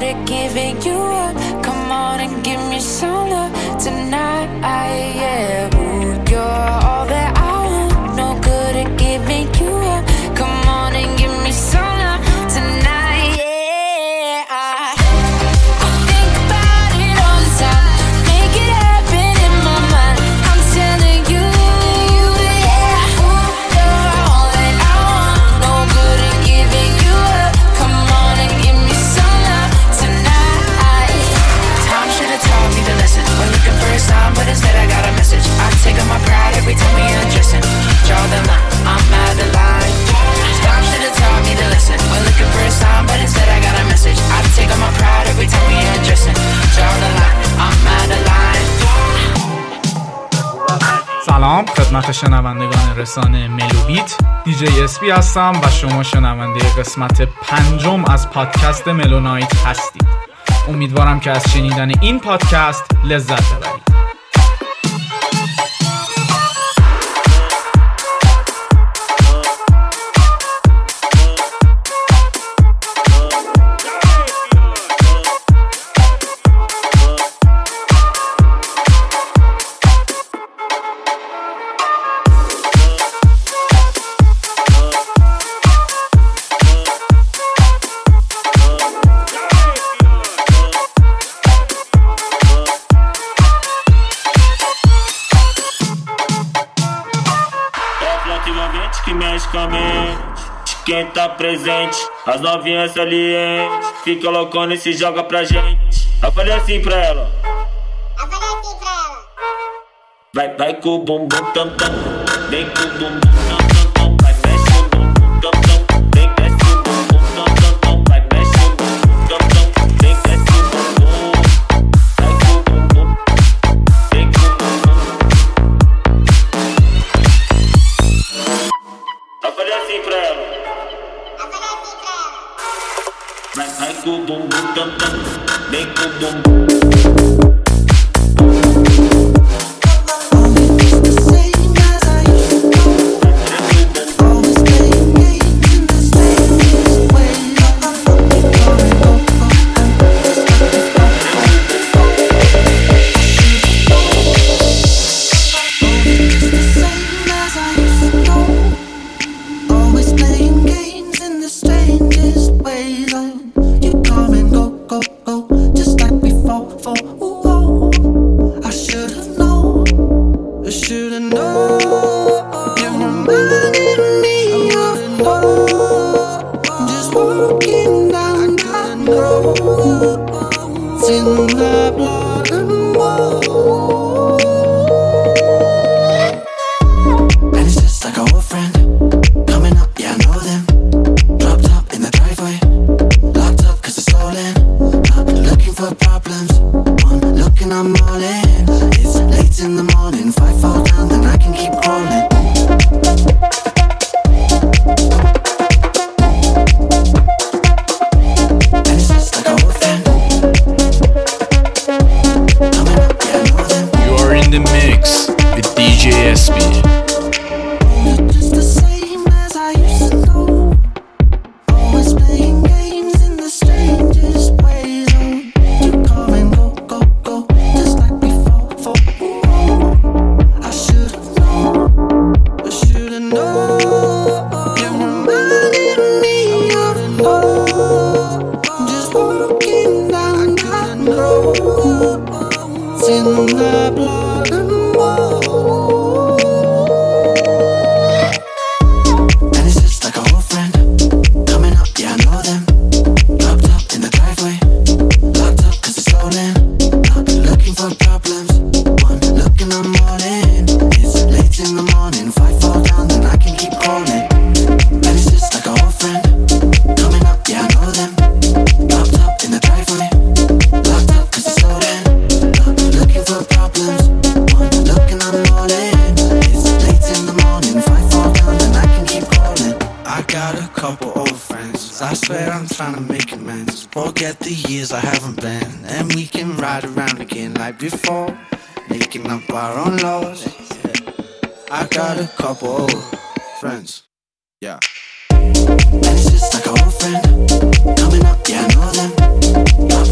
at giving you up. Come on and give me some love tonight. Yeah, ooh, you're all that I want. No good at giving you up. Come on and give me some love tonight. Yeah, I think about it all the time. Make it happen in my mind. I'm telling you, yeah, ooh, you're all that I want. No good at giving you up. Come on and give me some love tonight. Time should have taught me the lesson. We're looking for a sign, but instead I got a message. I take on my pride every time we undressing. Draw the line, I'm out of line. Time should have taught me the lesson. We're looking for a sign, but instead I got a message. I take on my pride every time we undressing. Draw the line, I'm out of line. سلام خدمت شنوندگان رسانه ملوبیت، دیجی اسپی هستم و شما شنونده قسمت 5 از پادکست ملونایت هستید. امیدوارم که از شنیدن این پادکست لذت ببرید. Quem tá presente, as novinhas salientes, fica loucona e se joga pra gente. Eu falei assim pra ela. Vai com o bumbum tam tam, vem com o bumbum tam tam tam, vai mexe o bumbum tam tam, vem mexe o bumbum tam tam tam, vai mexe o bumbum tam tam, vem mexe o bumbum, vai com o bumbum, vem com o bumbum. Eu falei assim pra ela. Vai com o bumbum tam tam, vem com o bumbum. Forget the years I haven't been, and we can ride around again like before, making up our own laws. I got a couple old friends, yeah. And it's just like an old friend coming up, yeah, I know them.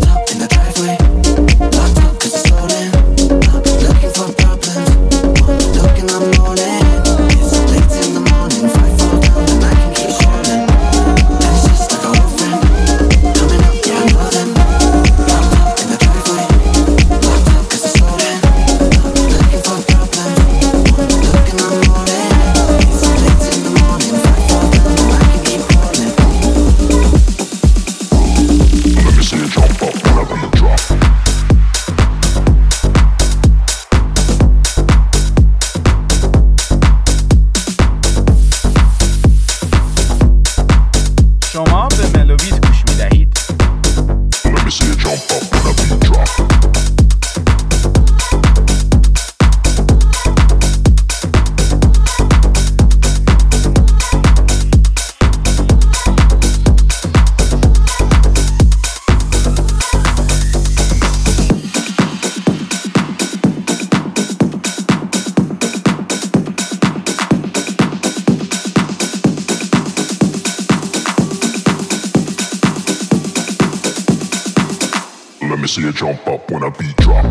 See you jump up when I beat drop.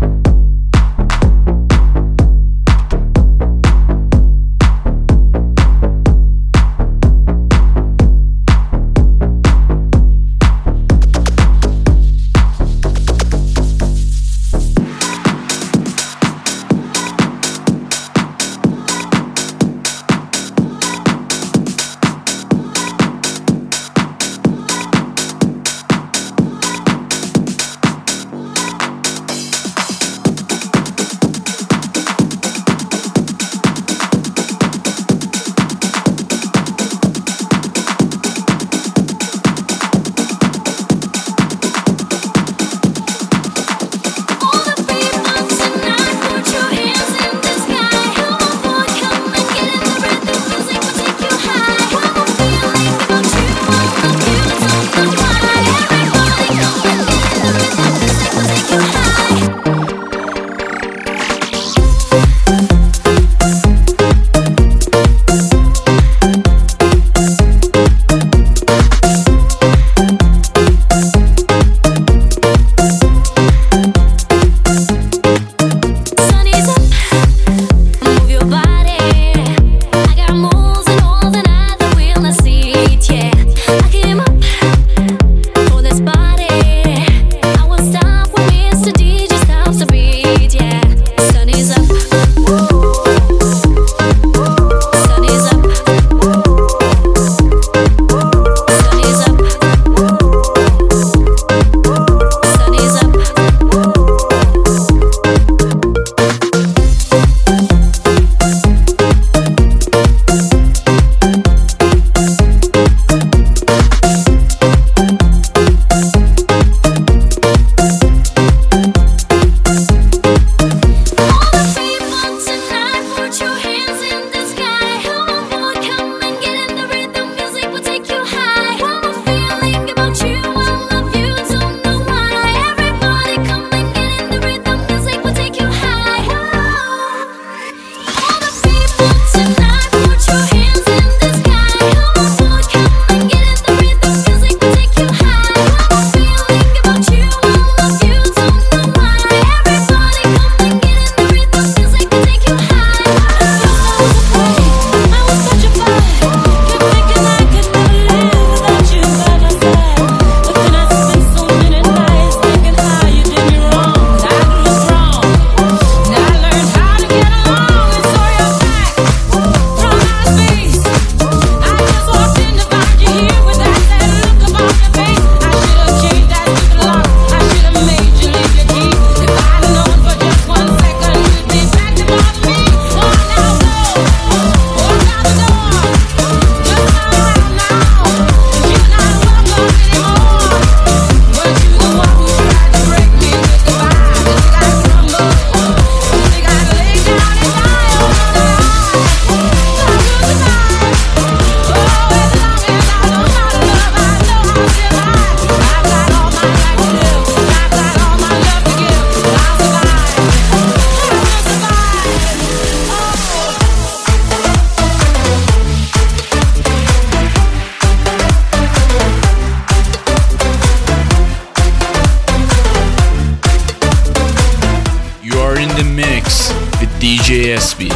DJ SB.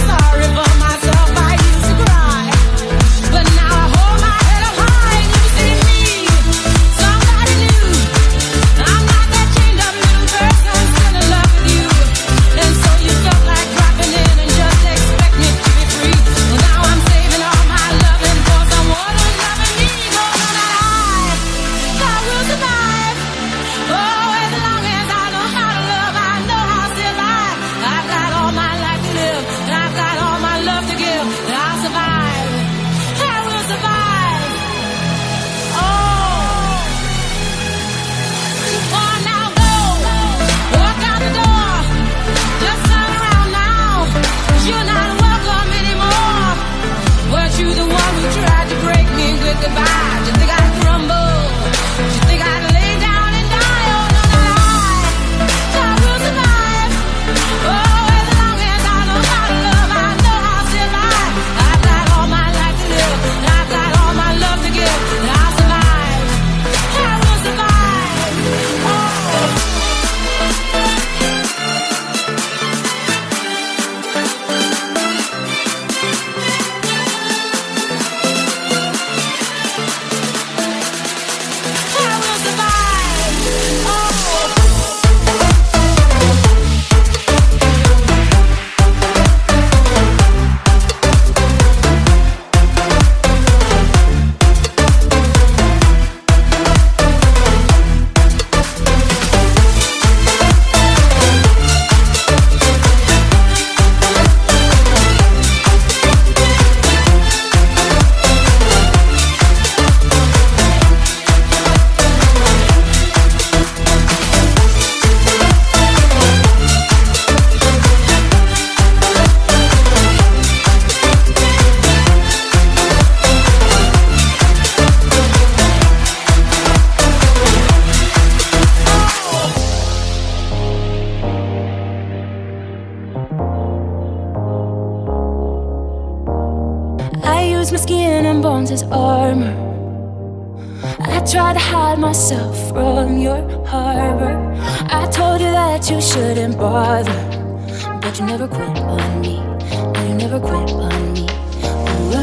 But now I hold my head up high and you see use my skin and bones as armor. I tried to hide myself from your harbor. I told you that you shouldn't bother, but you never quit on me. No, you never quit on me. Ooh,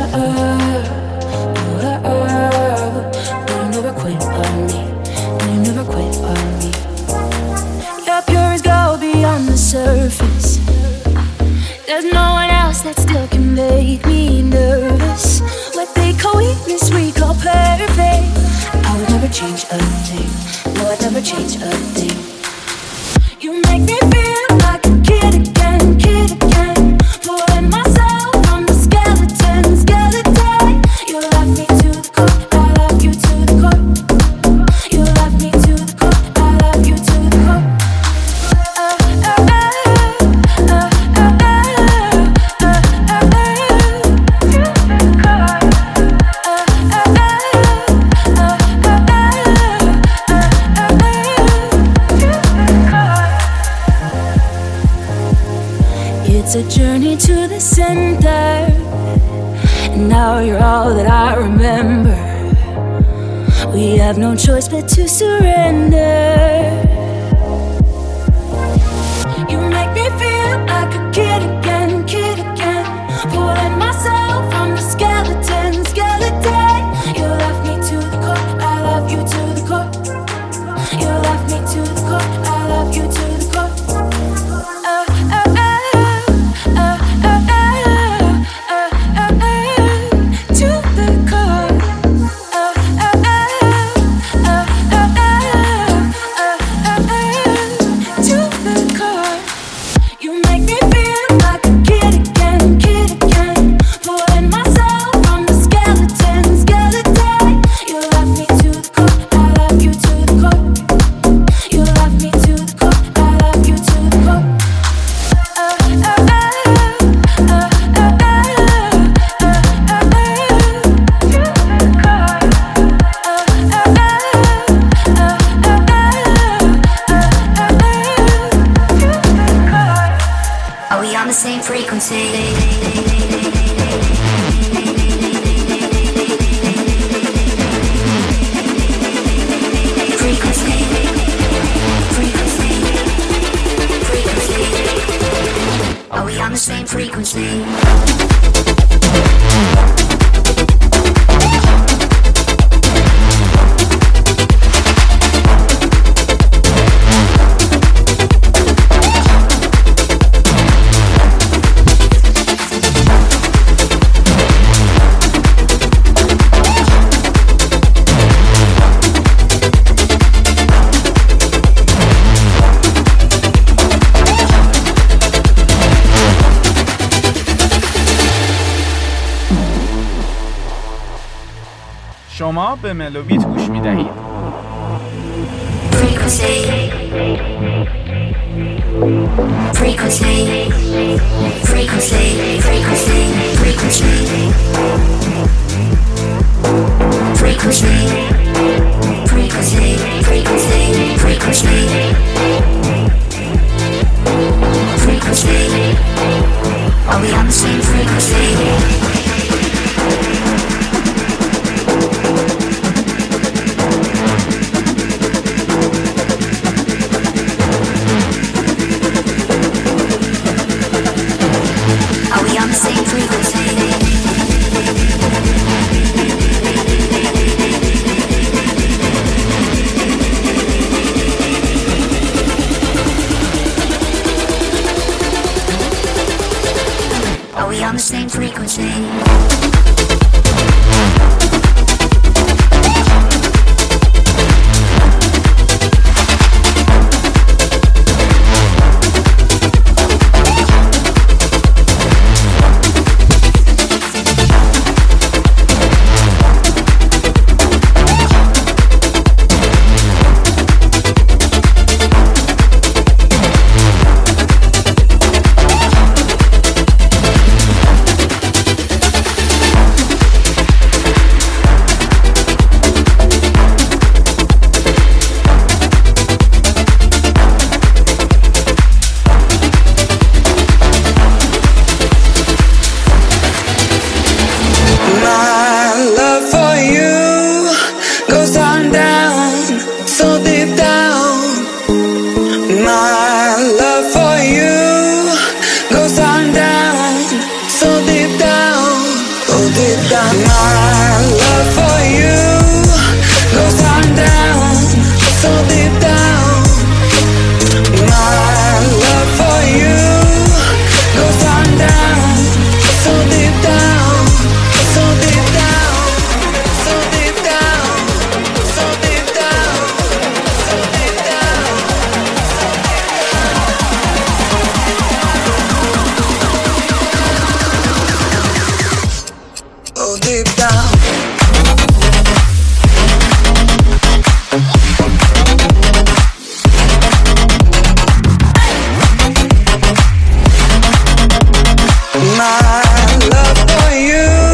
no, you never quit on me. No, you never quit on me. Your pure as gold beyond the surface. There's no one else that still can make me nervous. What they call weakness, we call perfect. I would never change a thing. No, I'd never change a thing. You make me feel like a kid again, kid again. Pulling myself from the skeleton, skeleton. You love me to the core, I love you to the core. You love me to the core, I love you to the core. It's a journey to the center, and now you're all that I remember. We have no choice but to surrender. You make me feel like a kid again, kid again. Pulling myself from the skeleton, skeleton. You love me to the core, I love you to the core. You love me to the core, I love you to the core. شما به ملوبیت گوش میدهید. Are we on the same frequency? On the same frequency. My love for you.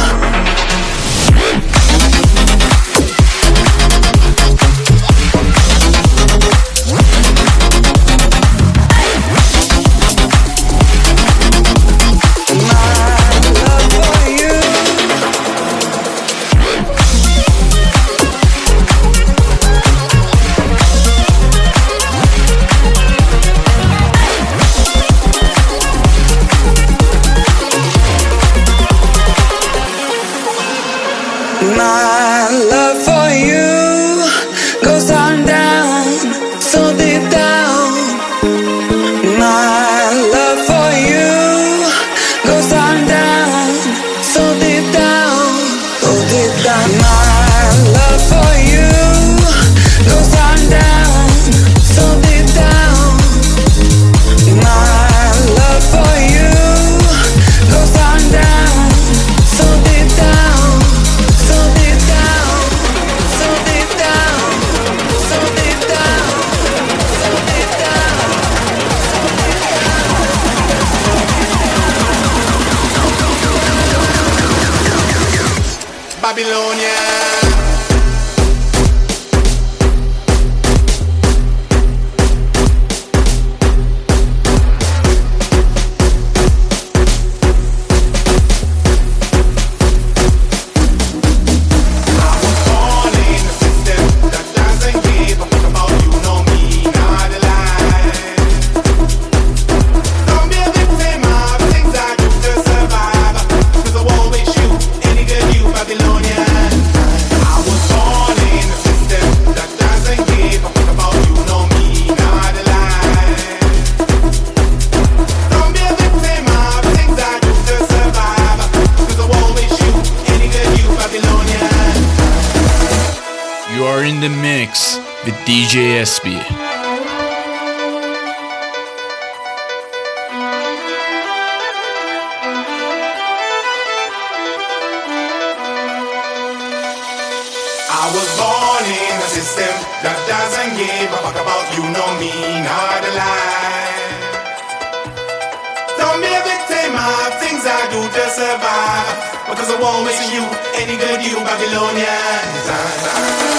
My love for you goes on down, so deep down. My love for you goes on down, so deep down, so deep down. My love for you goes on down, so deep down. My love for you goes on down, so deep down. So deep down, so deep down, so deep down, so deep down, so deep down. Babylonia. You are in the mix with DJ SB. I was born in a system that doesn't give a fuck about you, no me, not a lie. Don't be a victim of things I do to survive, because I won't miss you, any good you Babylonians.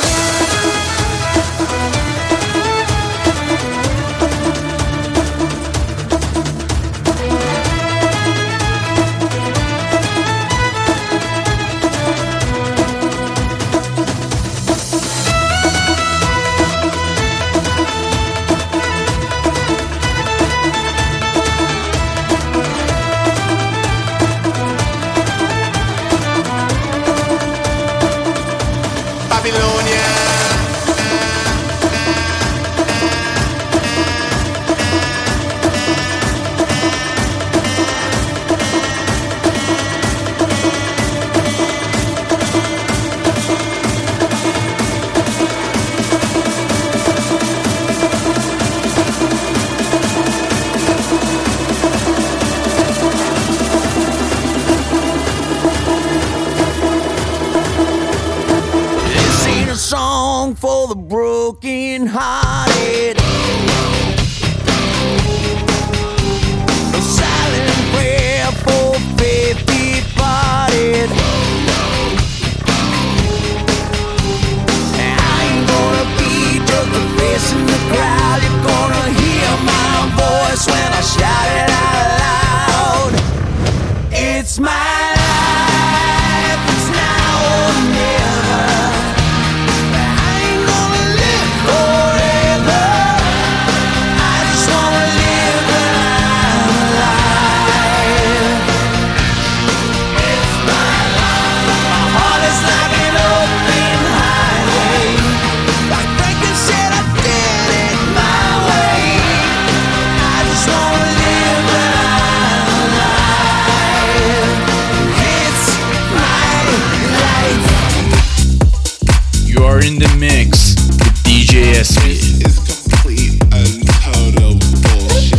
For the broken hearted, a silent prayer for faith departed. I ain't gonna be just a face in the crowd. You're gonna hear my voice when I shout it out loud. It's my life, it's now or never. In the mix with DJ SB. This is complete and total bullshit.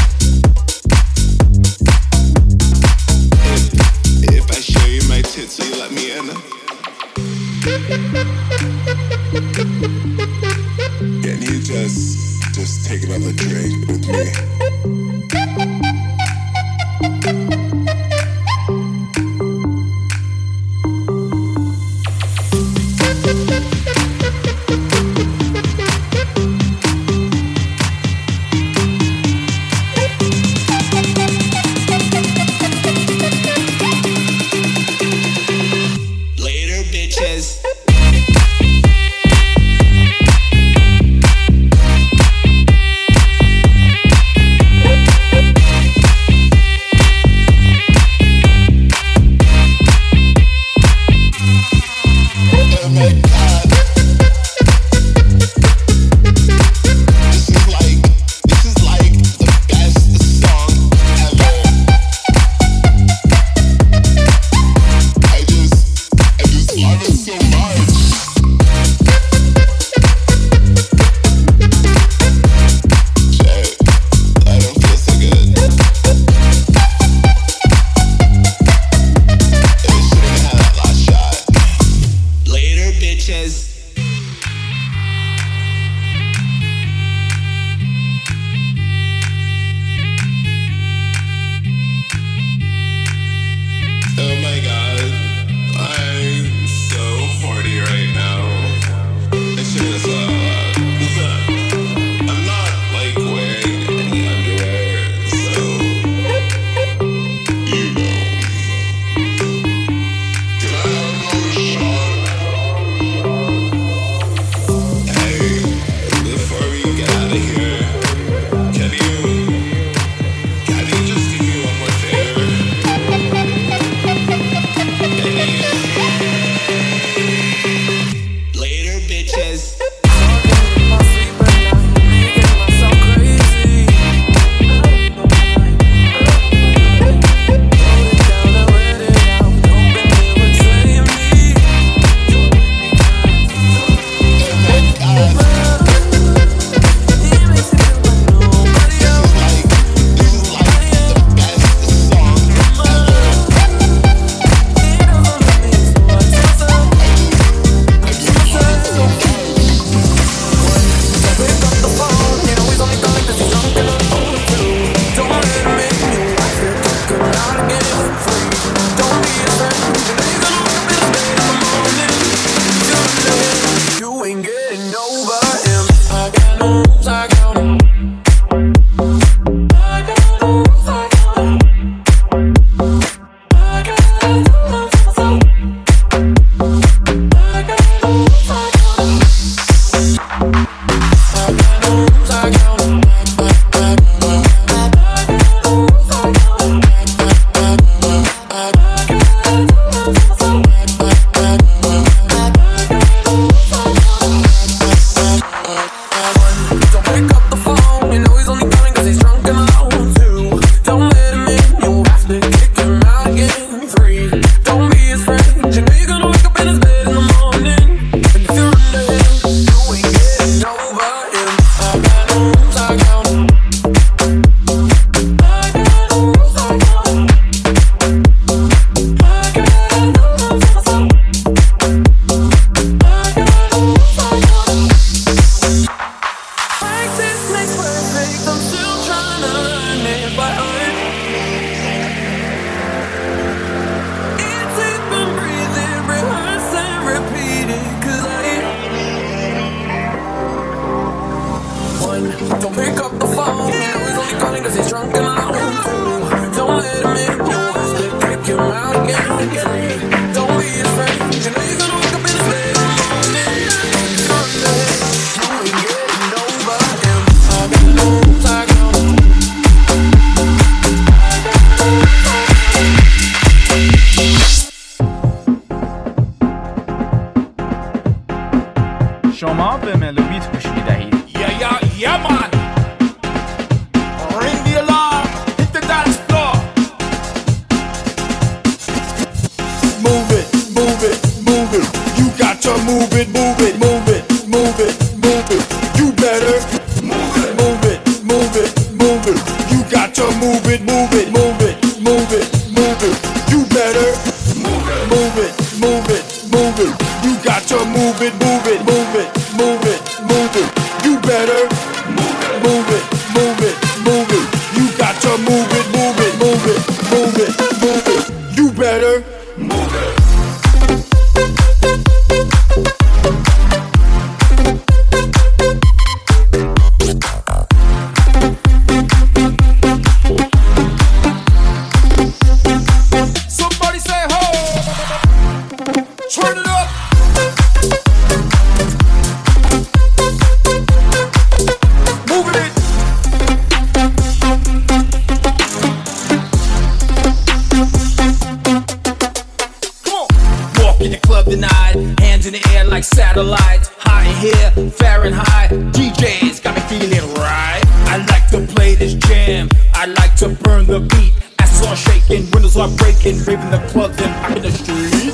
If I show you my tits, will you let me in? Can you just take another drink with me? move it. You better move it. Somebody say ho! Turn it up! Moving it! Come on! Walk in the club tonight, hands in the air like satellites. Hot in here, Fahrenheit. DJs got me feeling right. I like to play this jam, I like to burn the beat. Ass on shaking, windows are breaking, raving the clubs and I'm in the streets.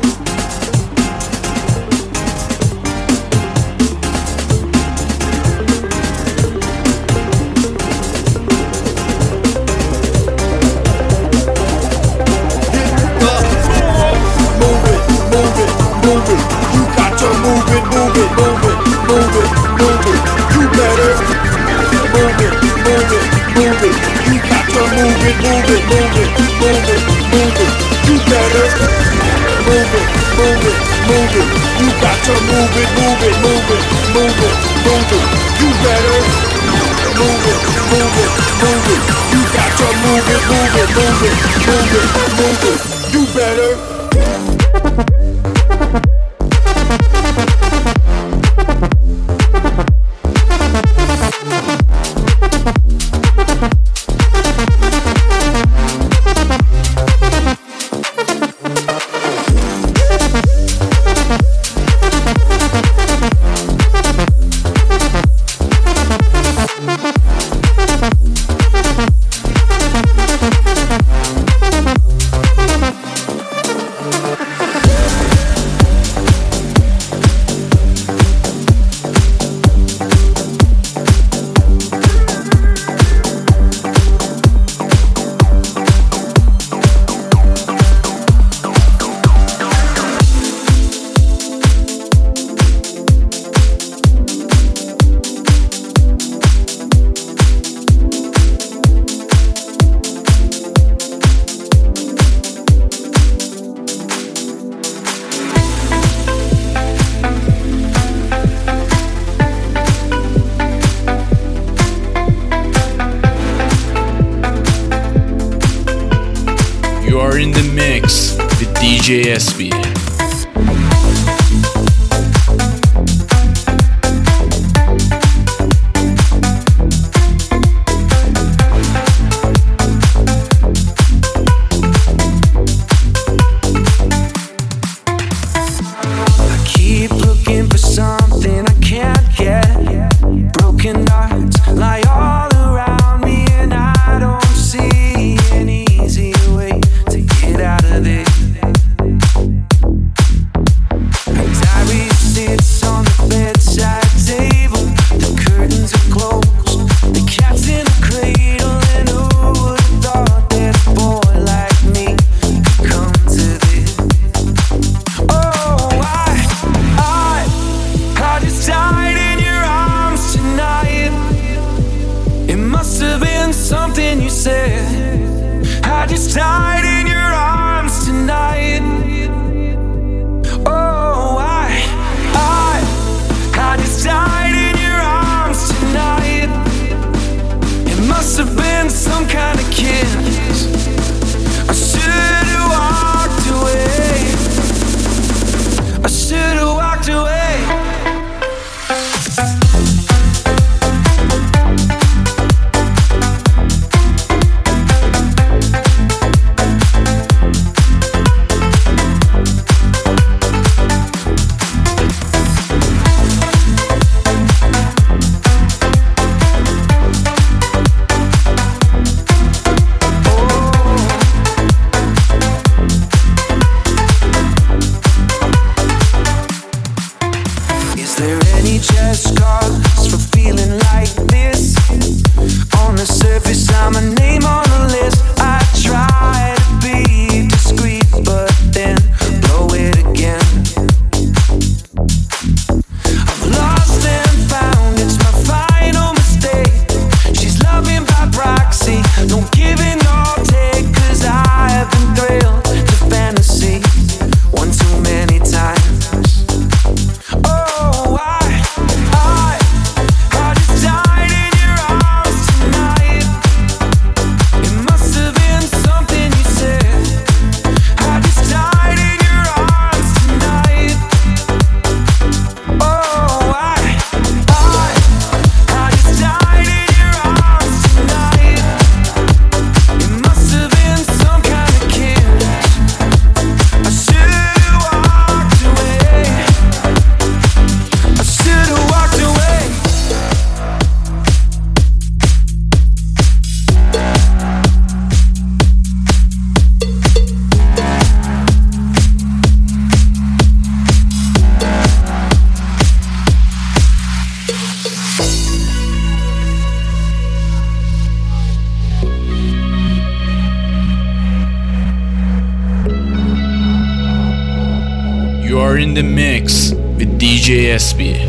Move it, you got to move it, move it, move it, move it, move it. You better move it, move it, move it. You got to move it, move it, move it, move it, move it. You better move it, move it, move it. You got to move it, move it, move it, move it, move it. You better move it, move it, move it. You got to move it, move it, move it, move it, move it. You better. In the mix with DJ SB. I keep looking for something I can't get. Broken hearts lie all around me and I don't see an easy way to get out of this. are in the mix with DJ SB.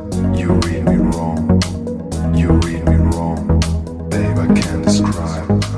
You read me wrong, babe, I can't describe